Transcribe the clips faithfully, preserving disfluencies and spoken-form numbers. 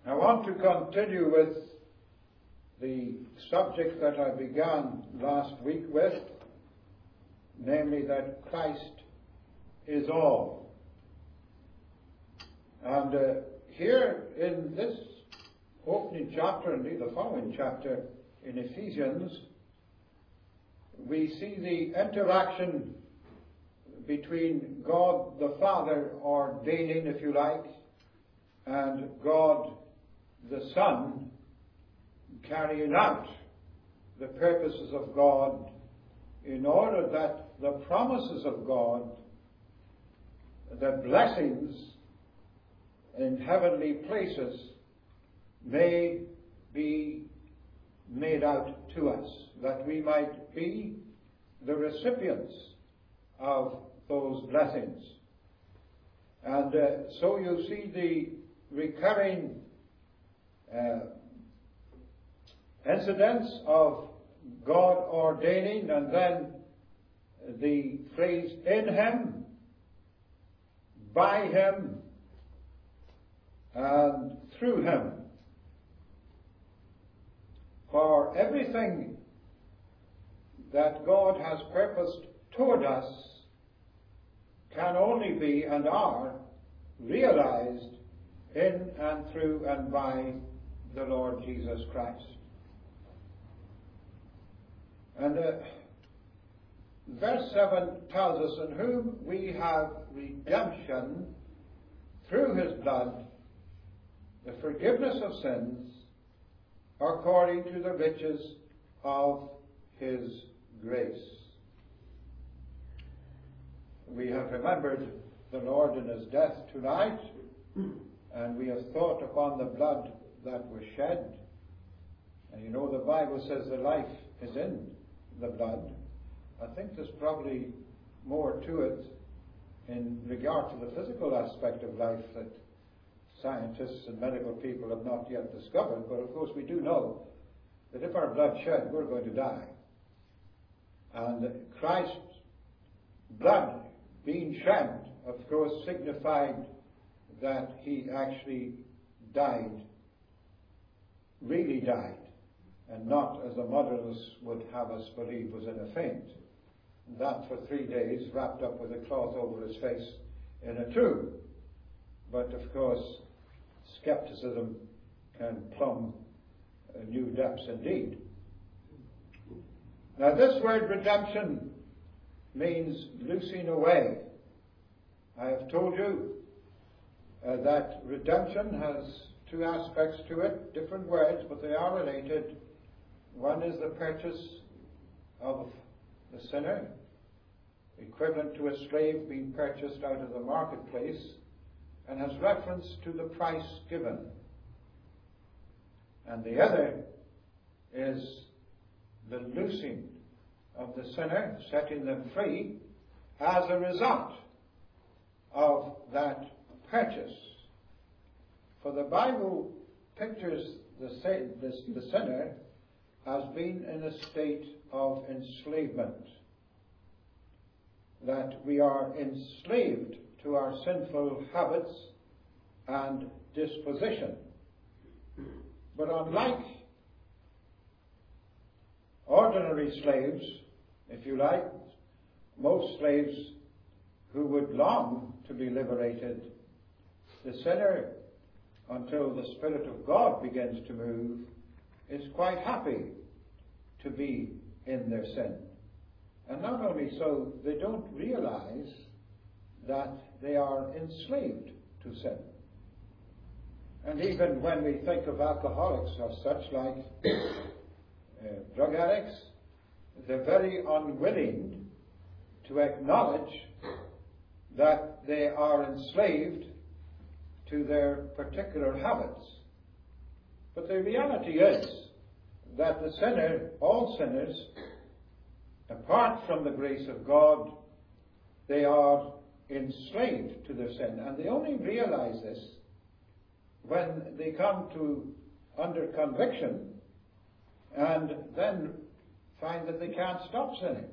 I want to continue with the subject that I began last week with, namely that Christ is all. And uh, here in this opening chapter, indeed the following chapter in Ephesians, we see the interaction between God the Father ordaining, if you like, and God the Son carrying out the purposes of God in order that the promises of God, the blessings in heavenly places, may be made out to us, that we might be the recipients of those blessings. And uh, so you see the recurring uh, incidents of God ordaining, and then the phrase in Him, by Him, and through Him. For everything that God has purposed toward us can only be and are realized in and through and by the Lord Jesus Christ. And uh, verse seven tells us, in whom we have redemption through His blood, the forgiveness of sins, according to the riches of His grace. We have remembered the Lord in His death tonight, and we have thought upon the blood that was shed. And you know the Bible says the life is in the blood. I think there's probably more to it in regard to the physical aspect of life that scientists and medical people have not yet discovered, but of course we do know that if our blood shed, we're going to die. And Christ's blood being shed, of course, signified that He actually died, really died, and not, as the moderns would have us believe, was in a faint. And that for three days, wrapped up with a cloth over His face in a tomb. But of course, skepticism can plumb uh, new depths indeed. Now this word redemption means loosing away. I have told you uh, that redemption has two aspects to it, different words, but they are related. One is the purchase of the sinner, equivalent to a slave being purchased out of the marketplace, and has reference to the price given. And the other is the loosing of the sinner, setting them free as a result of that purchase. For the Bible pictures the, the, the sinner as being in a state of enslavement, that we are enslaved to our sinful habits and disposition. But unlike ordinary slaves, if you like, most slaves who would long to be liberated, the sinner, until the Spirit of God begins to move, is quite happy to be in their sin. And not only so, they don't realize that they are enslaved to sin. And even when we think of alcoholics or such like uh, drug addicts, they're very unwilling to acknowledge that they are enslaved to their particular habits. But the reality is that the sinner, all sinners, apart from the grace of God, they are enslaved to their sin. And they only realize this when they come to under conviction and then find that they can't stop sinning.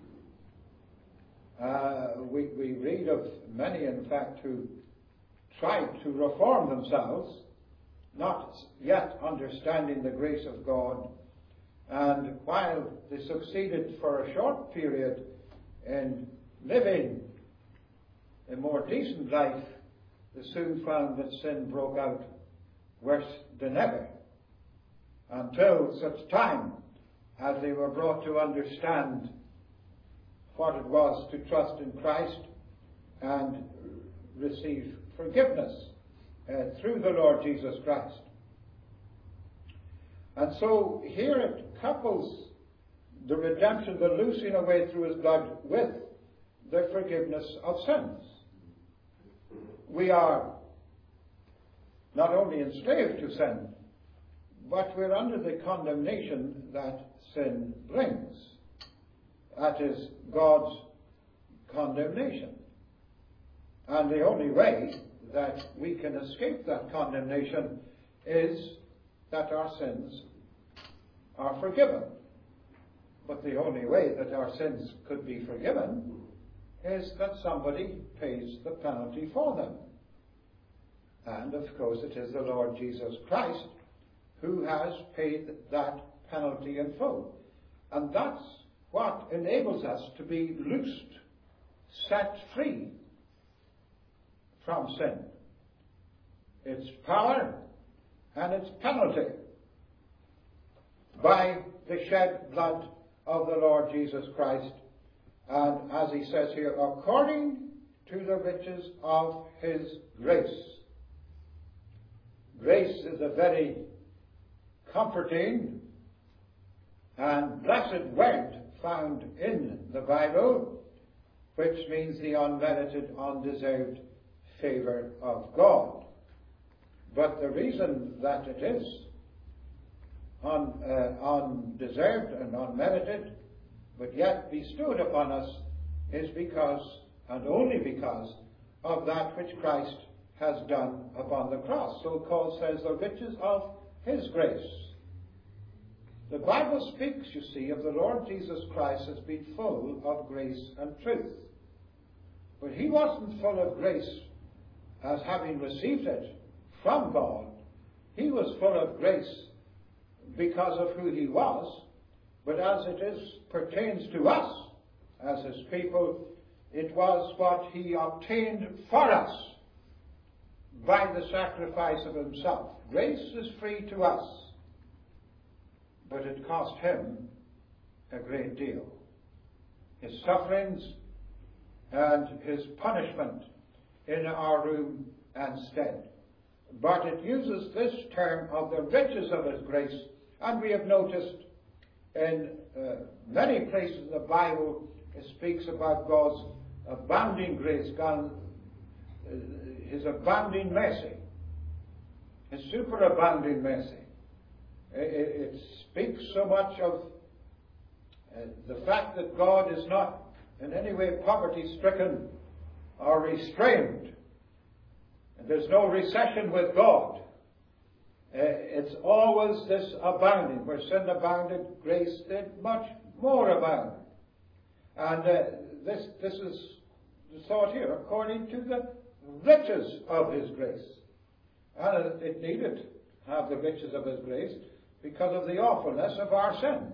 Uh, we, we read of many, in fact, who tried to reform themselves not yet understanding the grace of God, and while they succeeded for a short period in living a more decent life, they soon found that sin broke out worse than ever, until such time as they were brought to understand what it was to trust in Christ and receive forgiveness uh, through the Lord Jesus Christ. And so here it couples the redemption, the loosing away through his blood, with the forgiveness of sins. We are not only enslaved to sin, but we're under the condemnation that sin brings. That is God's condemnation. And the only way that we can escape that condemnation is that our sins are forgiven. But the only way that our sins could be forgiven is that somebody pays the penalty for them. And of course it is the Lord Jesus Christ who has paid that penalty in full. And that's what enables us to be loosed, set free from sin. Its power and its penalty by the shed blood of the Lord Jesus Christ. And as he says here, according to the riches of his grace. Grace is a very comforting and blessed word found in the Bible, which means the unmerited, undeserved favor of God. But the reason that it is un, uh, undeserved and unmerited, but yet bestowed upon us, is because, and only because, of that which Christ has done upon the cross. So Paul says, the riches of his grace. The Bible speaks, you see, of the Lord Jesus Christ as being full of grace and truth. But he wasn't full of grace as having received it from God. He was full of grace because of who he was. But as it is pertains to us as his people, it was what he obtained for us by the sacrifice of himself. Grace is free to us, but it cost him a great deal. His sufferings and his punishment in our room and stead. But it uses this term of the riches of his grace, and we have noticed in uh, many places in the Bible it speaks about God's abounding grace, God, uh, his abounding mercy, his superabounding mercy. It, it speaks so much of uh, the fact that God is not in any way poverty-stricken or restrained. And there's no recession with God. Uh, it's always this abounding. Where sin abounded, grace did much more abound. And uh, this, this is the thought here, according to the riches of his grace. And it needed to have the riches of his grace because of the awfulness of our sin.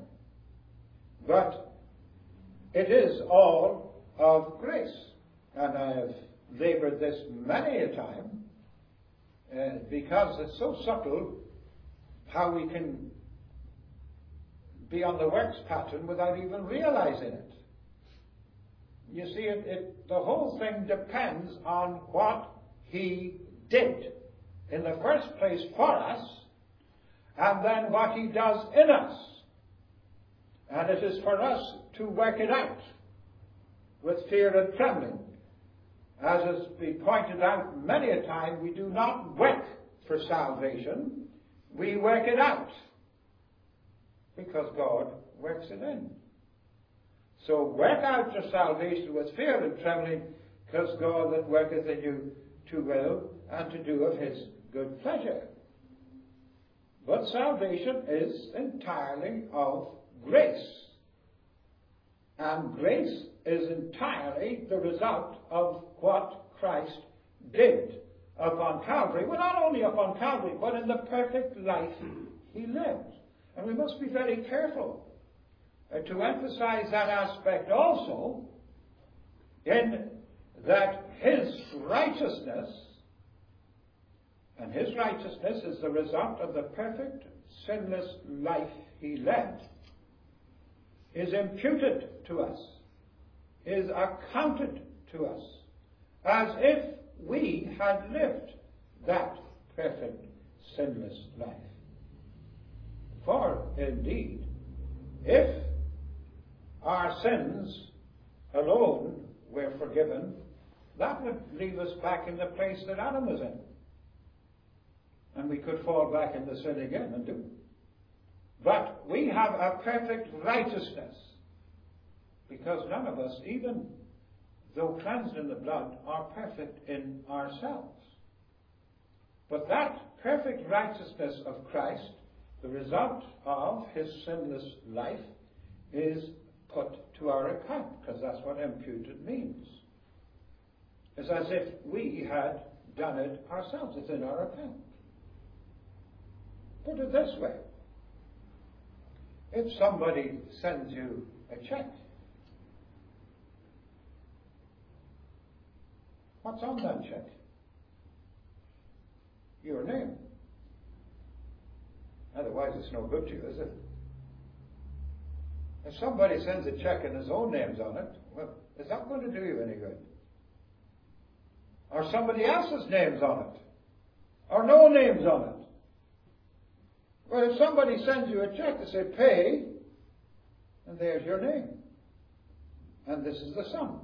But it is all of grace. And I have labored this many a time uh, because it's so subtle how we can be on the works pattern without even realizing it. You see, it, it, the whole thing depends on what he did in the first place for us, and then what he does in us. And it is for us to work it out with fear and trembling. As has been pointed out many a time, we do not work for salvation, we work it out. Because God works it in. So work out your salvation with fear and trembling, because God that worketh in you to will and to do of his good pleasure. But salvation is entirely of grace. And grace is entirely the result of what Christ did upon Calvary. Well, not only upon Calvary, but in the perfect life he lived. And we must be very careful uh, to emphasize that aspect also, in that his righteousness, and his righteousness is the result of the perfect, sinless life he led, is imputed to us, is accounted to us, as if we had lived that perfect, sinless life. For, indeed, if our sins alone were forgiven, that would leave us back in the place that Adam was in. And we could fall back into sin again and do. But we have a perfect righteousness, because none of us, even though cleansed in the blood, are perfect in ourselves. But that perfect righteousness of Christ, the result of his sinless life, is put to our account, because that's what imputed means. It's as if we had done it ourselves. It's in our account. Put it this way. If somebody sends you a check, what's on that check? Your name. Otherwise it's no good to you, is it? If somebody sends a check and his own name's on it, well, is that going to do you any good? Or somebody else's name's on it? Or no name's on it? Well, if somebody sends you a check to say pay, and there's your name. And this is the sum.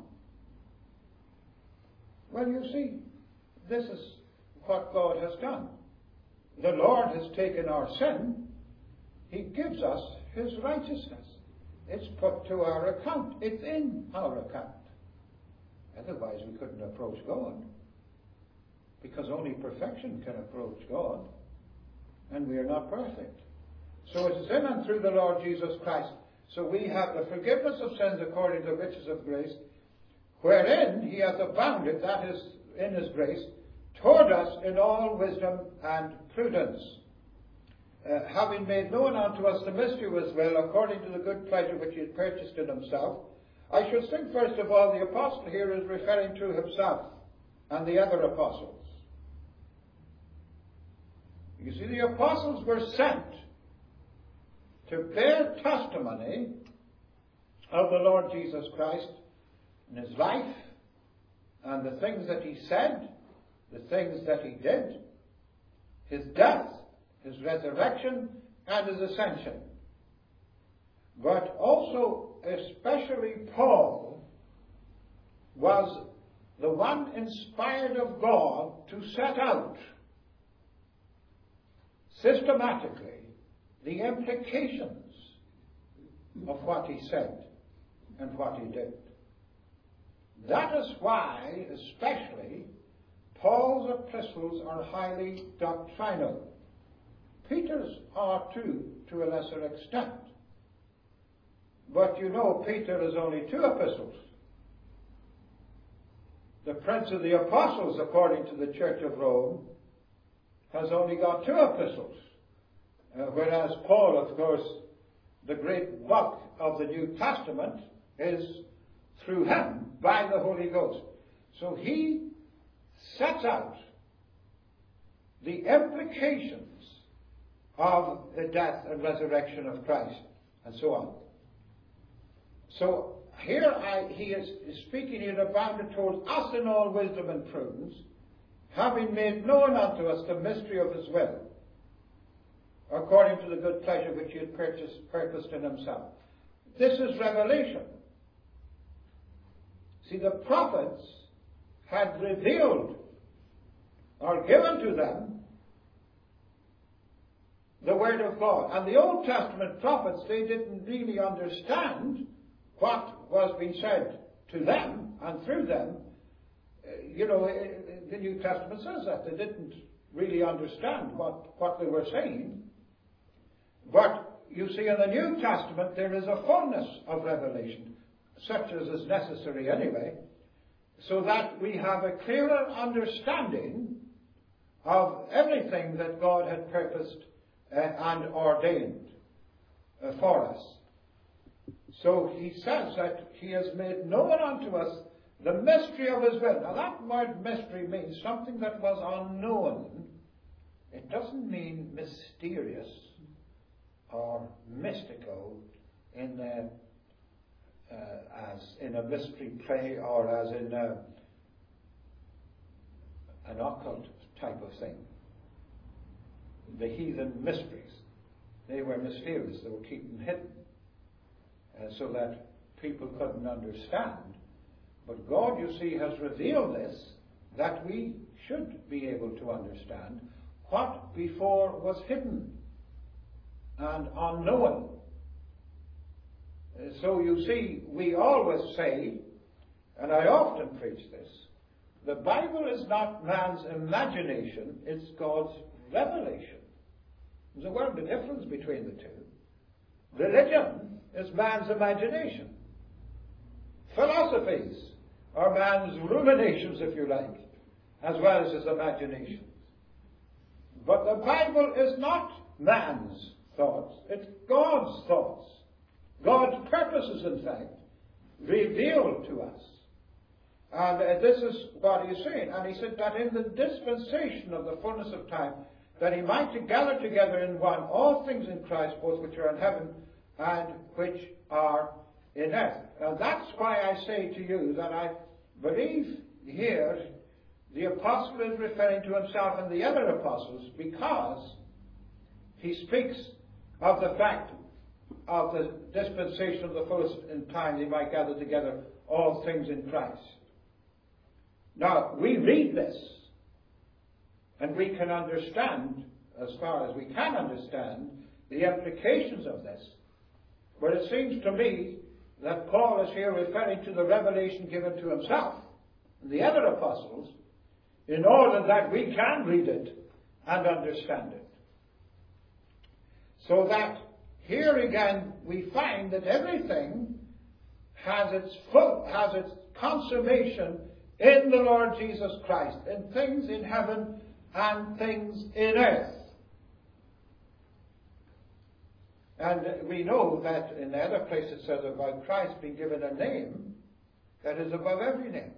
Well, you see, this is what God has done. The Lord has taken our sin. He gives us his righteousness. It's put to our account. It's in our account. Otherwise, we couldn't approach God. Because only perfection can approach God. And we are not perfect. So it is in and through the Lord Jesus Christ. So we have the forgiveness of sins according to the riches of grace, wherein he hath abounded, that is, in his grace, toward us in all wisdom and prudence, uh, having made known unto us the mystery of his will, according to the good pleasure which he had purchased in himself. I should think, first of all, the apostle here is referring to himself and the other apostles. You see, the apostles were sent to bear testimony of the Lord Jesus Christ in his life and the things that he said, the things that he did, his death, his resurrection, and his ascension. But also, especially Paul, was the one inspired of God to set out systematically the implications of what he said and what he did. That is why, especially, Paul's epistles are highly doctrinal. Peter's are too, to a lesser extent. But you know, Peter is only two epistles. The Prince of the Apostles, according to the Church of Rome, has only got two epistles. Uh, whereas Paul, of course, the great bulk of the New Testament is through him, by the Holy Ghost. So he sets out the implications of the death and resurrection of Christ, and so on. So here I, he is, is speaking in abounded towards us in all wisdom and prudence, having made known unto us the mystery of his will, according to the good pleasure which he had purchased, purposed in himself. This is revelation. See, the prophets had revealed or given to them the Word of God. And the Old Testament prophets, they didn't really understand what was being said to them and through them. You know, the New Testament says that. They didn't really understand what, what they were saying. But you see, in the New Testament, there is a fullness of revelation, such as is necessary anyway, so that we have a clearer understanding of everything that God had purposed uh, and ordained uh, for us. So he says that he has made known unto us the mystery of his will. Now that word mystery means something that was unknown. It doesn't mean mysterious or mystical in the, uh, as in a mystery play or as in a, an occult type of thing. The heathen mysteries, they were mysterious. They were kept hidden uh, so that people couldn't understand. But God, you see, has revealed this that we should be able to understand what before was hidden and unknown. Uh, so you see, we always say, and I often preach this, the Bible is not man's imagination, it's God's revelation. There's a world of difference between the two. Religion is man's imagination. Philosophies are man's ruminations, if you like, as well as his imaginations. But the Bible is not man's thoughts, it's God's thoughts. God's purposes, in fact, revealed to us. And uh, this is what he's saying. And he said that in the dispensation of the fullness of time, that he might gather together in one all things in Christ, both which are in heaven and which are in earth. Now that's why I say to you that I believe here the apostle is referring to himself and the other apostles, because he speaks of the fact of the dispensation of the fullest in time, they might gather together all things in Christ. Now, we read this, and we can understand, as far as we can understand, the implications of this. But it seems to me that Paul is here referring to the revelation given to himself and the other apostles, in order that we can read it and understand it. So that here again we find that everything has its full, has its consummation in the Lord Jesus Christ, in things in heaven and things in earth. And we know that in the other place it says about Christ being given a name that is above every name.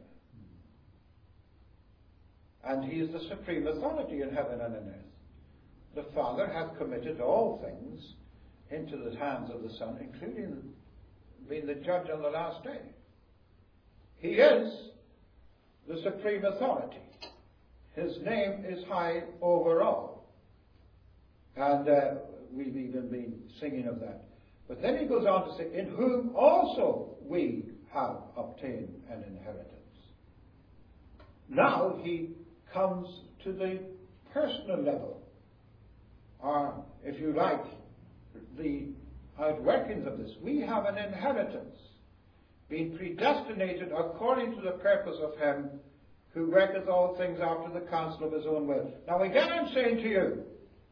And he is the supreme authority in heaven and in earth. The Father hath committed all things into the hands of the Son, including being the judge on the last day. He is the supreme authority. His name is high over all. And uh, we've even been singing of that. But then he goes on to say, in whom also we have obtained an inheritance. Now he comes to the personal level, or if you like, the outworkings of this. We have an inheritance, being predestinated according to the purpose of him who worketh all things after the counsel of his own will. Now again I'm saying to you,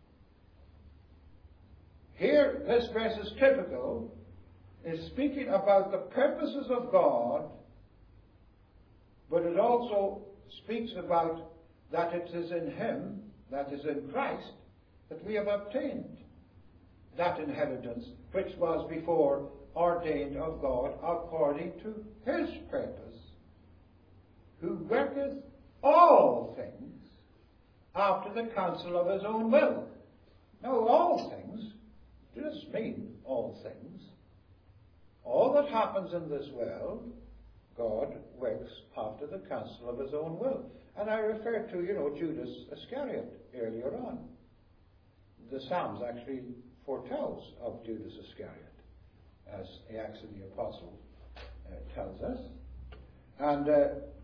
here this verse is typical, is speaking about the purposes of God, but it also speaks about that it is in him, that is in Christ, that we have obtained that inheritance which was before ordained of God according to his purpose, who worketh all things after the counsel of his own will. Now all things does mean all things. All that happens in this world, God works after the counsel of his own will. And I refer to, you know, Judas Iscariot earlier on. The Psalms actually foretells of Judas Iscariot, as Acts of the Apostle uh, tells us. And uh,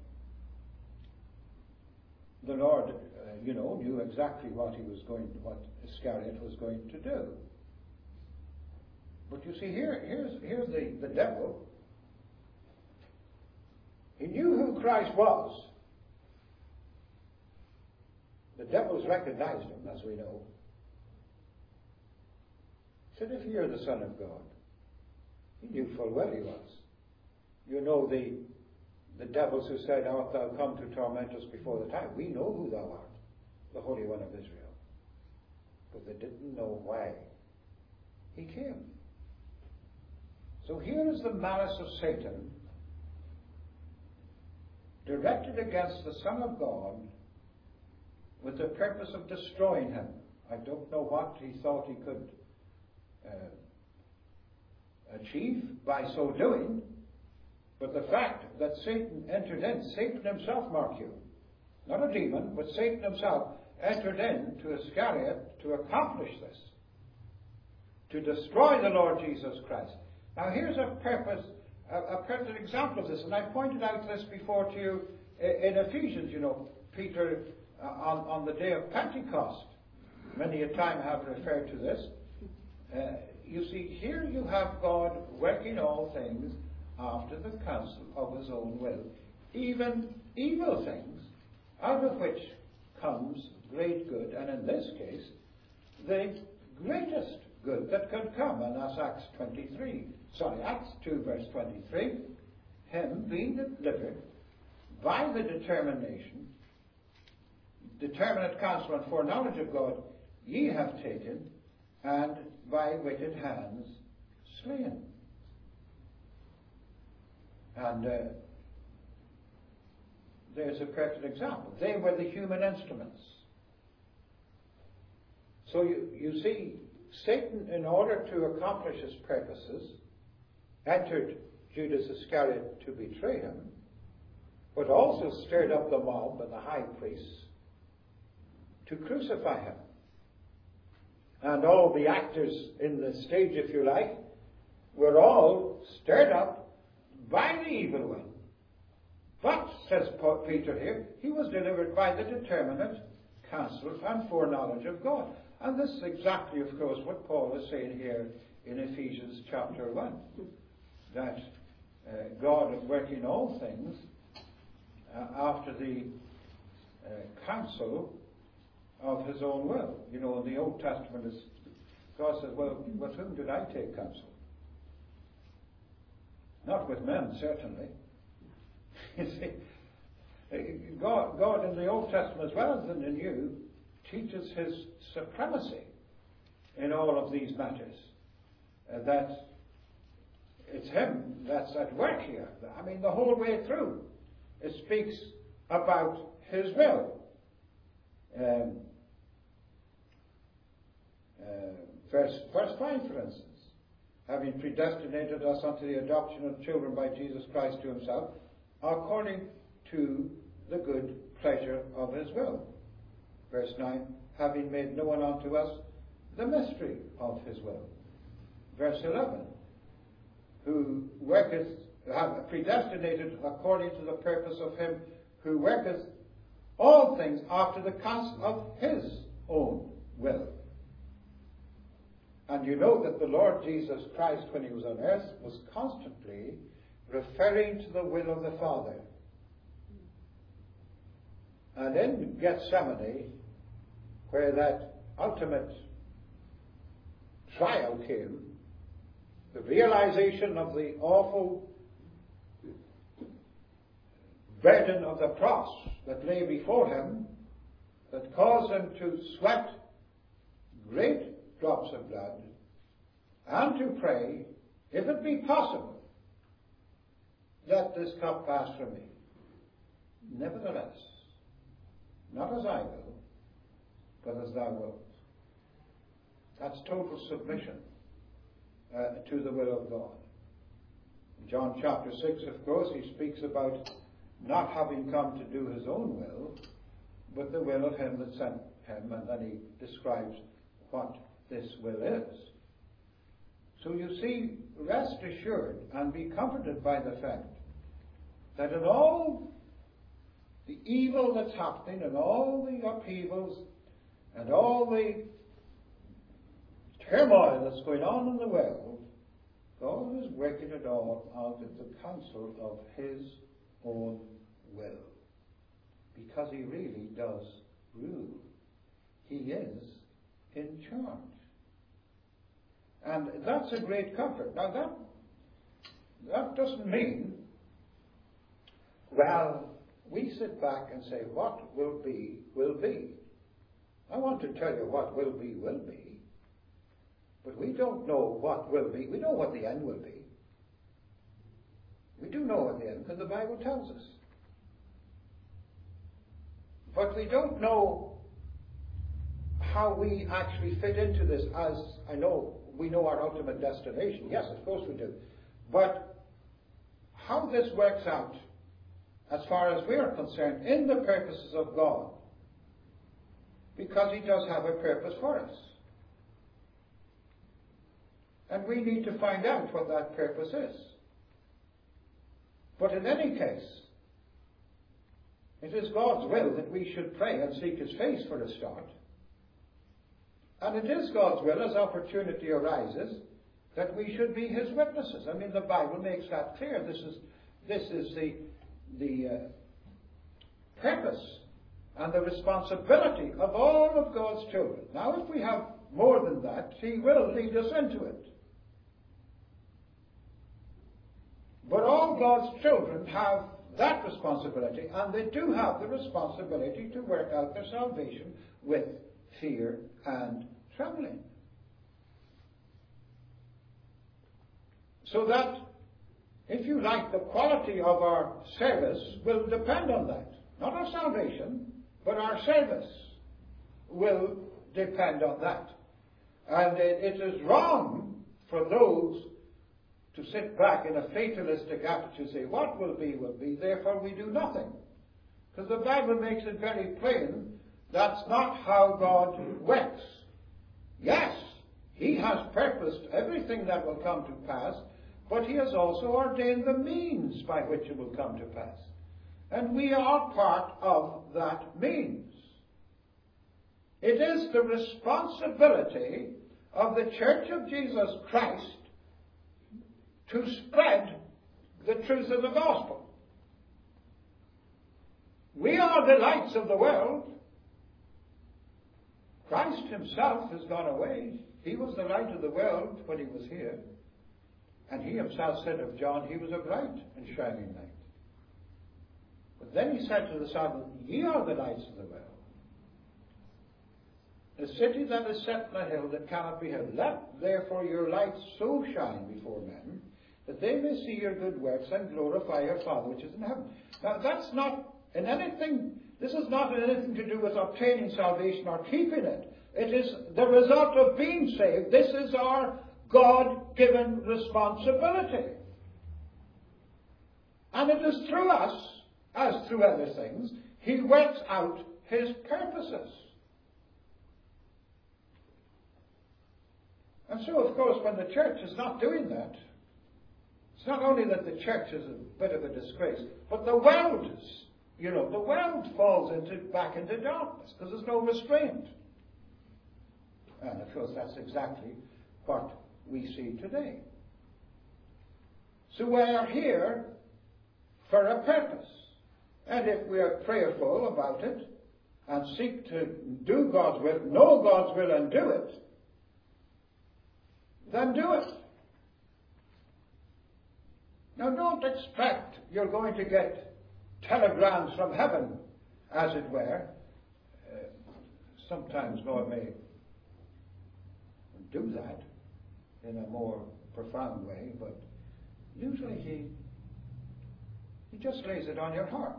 the Lord, uh, you know, knew exactly what he was going, what Iscariot was going to do. But you see, here, here's, here's the, the devil. He knew who Christ was. The devils recognized him, as we know. He said, if you're the Son of God. He knew full well he was. You know the, the devils who said, art thou come to torment us before the time? We know who thou art. the Holy One of Israel. But they didn't know why he came. So here is the malice of Satan directed against the Son of God with the purpose of destroying him. I don't know what he thought he could uh, achieve by so doing, but the fact that Satan entered in, Satan himself, mark you, not a demon, but Satan himself entered into Iscariot to accomplish this, to destroy the Lord Jesus Christ. Now here's a purpose, a, a perfect example of this, and I pointed out this before to you in Ephesians. You know, Peter uh, on, on the day of Pentecost, many a time have referred to this. Uh, you see, here you have God working all things after the counsel of his own will, even evil things, out of which comes great good, and in this case, the greatest good that could come, and that's Acts twenty-three. Sorry, Acts two, verse twenty-three. Him being delivered by the determination, determinate counsel and foreknowledge of God, ye have taken, and by wicked hands slain. And uh, there's a perfect example. They were the human instruments. So you, you see, Satan, in order to accomplish his purposes, entered Judas Iscariot to betray him, but also stirred up the mob and the high priests to crucify him. And all the actors in the stage, if you like, were all stirred up by the evil one. But, says Peter here, he was delivered by the determinate counsel and foreknowledge of God. And this is exactly, of course, what Paul is saying here in Ephesians chapter one. That uh, God is working all things uh, after the uh, counsel of his own will. You know, in the Old Testament, is, God says, well, with whom did I take counsel? Not with men, certainly. You see, God, God in the Old Testament as well as in the New teaches his supremacy in all of these matters. Uh, that it's him that's at work here. I mean, the whole way through, it speaks about his will. Um, uh, verse, verse five, for instance, having predestinated us unto the adoption of children by Jesus Christ to himself, according to the good pleasure of his will. Verse nine, having made known unto us the mystery of his will. Verse eleven, who worketh, have predestinated according to the purpose of him who worketh all things after the counsel of his own will. And you know that the Lord Jesus Christ, when he was on earth, was constantly referring to the will of the Father. And in Gethsemane, where that ultimate trial came, the realization of the awful burden of the cross that lay before him, that caused him to sweat great drops of blood, and to pray, if it be possible, let this cup pass from me. Nevertheless, not as I will, but as thou wilt. That's total submission uh, to the will of God. In John chapter six, of course, he speaks about not having come to do his own will, but the will of him that sent him, and then he describes what this will is. So you see, rest assured and be comforted by the fact that in all the evil that's happening, and all the upheavals, and all the turmoil that's going on in the world, God is working it all out of the counsel of his own will. Because he really does rule. He is in charge. And that's a great comfort. Now that, that doesn't mean, well, we sit back and say, what will be, will be. I want to tell you what will be, will be. But we don't know what will be. We know what the end will be. We do know what the end, because the Bible tells us. But we don't know how we actually fit into this, as I know we know our ultimate destination. Yes, of course we do. But how this works out, as far as we are concerned, in the purposes of God, because He does have a purpose for us. And we need to find out what that purpose is. But in any case, it is God's will that we should pray and seek His face for a start. And it is God's will, as opportunity arises, that we should be His witnesses. I mean, the Bible makes that clear. This is, this is the, the uh, purpose and the responsibility of all of God's children. Now, if we have more than that, He will lead us into it. But all God's children have that responsibility, and they do have the responsibility to work out their salvation with fear and trembling. So that, if you like, the quality of our service will depend on that. Not our salvation, but our service will depend on that. And it, it is wrong for those to sit back in a fatalistic attitude and say, what will be, will be, therefore we do nothing. Because the Bible makes it very plain that's not how God works. Yes, He has purposed everything that will come to pass, but He has also ordained the means by which it will come to pass. And we are part of that means. It is the responsibility of the Church of Jesus Christ to spread the truth of the gospel. We are the lights of the world. Christ Himself has gone away. He was the light of the world when He was here. And He Himself said of John, he was a bright and shining light. But then He said to the disciples, ye are the lights of the world. A city that is set on a hill that cannot be hid. Let therefore your light so shine before men, that they may see your good works and glorify your Father which is in heaven. Now that's not in anything, this is not in anything to do with obtaining salvation or keeping it. It is the result of being saved. This is our God-given responsibility. And it is through us, as through other things, He works out His purposes. And so, of course, when the church is not doing that, it's not only that the church is a bit of a disgrace, but the world is. You know, the world falls into back into darkness because there's no restraint. And, of course, that's exactly what we see today. So we are here for a purpose. And if we are prayerful about it and seek to do God's will, know God's will and do it, then do it. Now don't expect you're going to get telegrams from heaven, as it were. Uh, sometimes God may do that in a more profound way, but usually He He just lays it on your heart.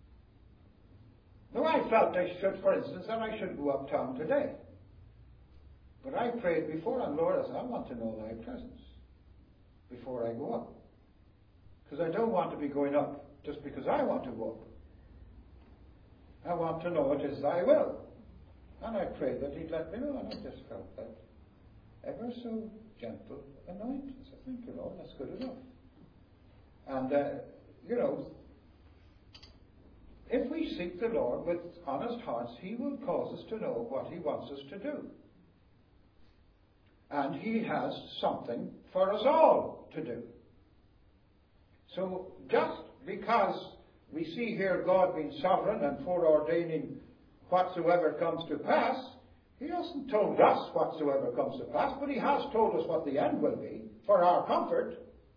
Now I felt I should, for instance, that I should go uptown today. But I prayed before, and Lord, I said, I want to know Thy presence before I go up. Because I don't want to be going up just because I want to go up. I want to know it is Thy will. And I prayed that He'd let me know, and I just felt that ever so gentle anointing. I said, thank you, Lord, that's good enough. And, uh, you know, if we seek the Lord with honest hearts, He will cause us to know what He wants us to do. And He has something for us all to do. So just because we see here God being sovereign and foreordaining whatsoever comes to pass, He hasn't told us whatsoever comes to pass, but He has told us what the end will be for our comfort.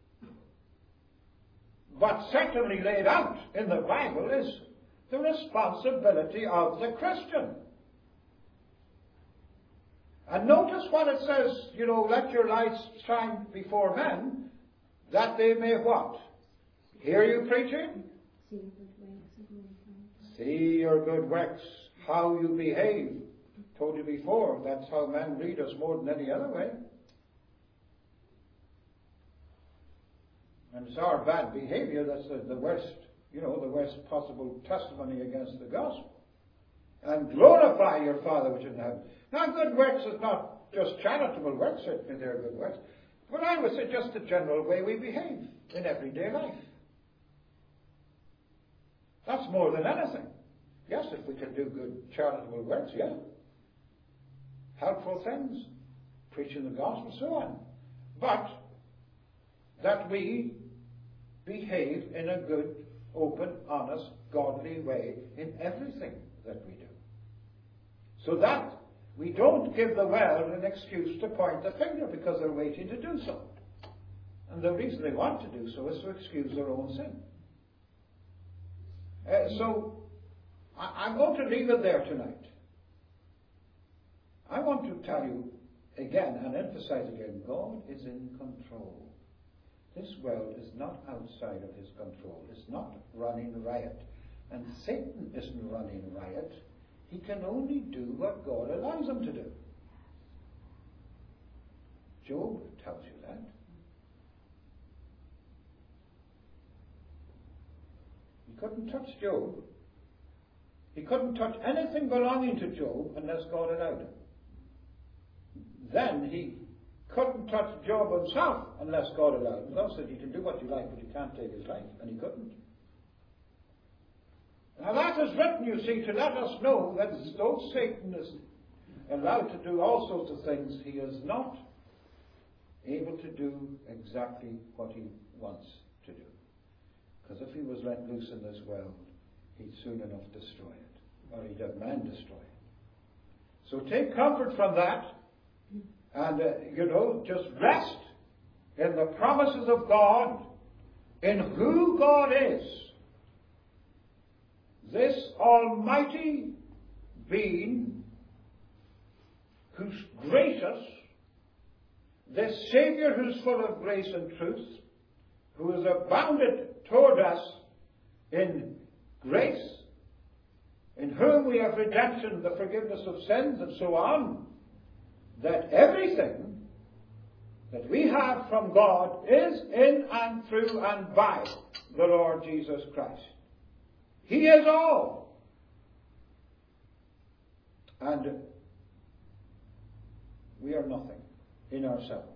But certainly laid out in the Bible is the responsibility of the Christian. And notice what it says, you know, let your lights shine before men, that they may what? Hear you preaching? See your good works, how you behave. Told you before, that's how men read us more than any other way. And it's our bad behavior that's the, the worst, you know, the worst possible testimony against the gospel. And glorify your Father which is in heaven. Now, good works is not just charitable works, certainly they're good works. But I would say just the general way we behave in everyday life. That's more than anything. Yes, if we can do good charitable works, yeah. Helpful things, preaching the gospel, so on. But that we behave in a good, open, honest, godly way in everything that we do. So that we don't give the world an excuse to point the finger because they're waiting to do so. And the reason they want to do so is to excuse their own sin. Uh, so, I, I'm going to leave it there tonight. I want to tell you again and emphasize again, God is in control. This world is not outside of his control. It's not running riot. And Satan isn't running riot. He can only do what God allows him to do. Job tells you that. He couldn't touch Job. He couldn't touch anything belonging to Job unless God allowed him. Then he couldn't touch Job himself unless God allowed him. God said, you can do what you like, but you can't take his life. And he couldn't. Now that is written, you see, to let us know that though Satan is allowed to do all sorts of things, he is not able to do exactly what he wants to do. Because if he was let loose in this world, he'd soon enough destroy it. Or he'd have man destroy it. So take comfort from that. And, uh, you know, just rest in the promises of God, in who God is. This almighty being who's gracious, this Savior who's full of grace and truth, who has abounded toward us in grace, in whom we have redemption, the forgiveness of sins, and so on, that everything that we have from God is in and through and by the Lord Jesus Christ. He is all. And we are nothing in ourselves.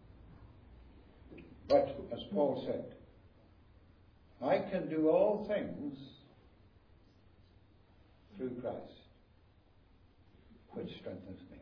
But, as Paul said, I can do all things through Christ, which strengthens me.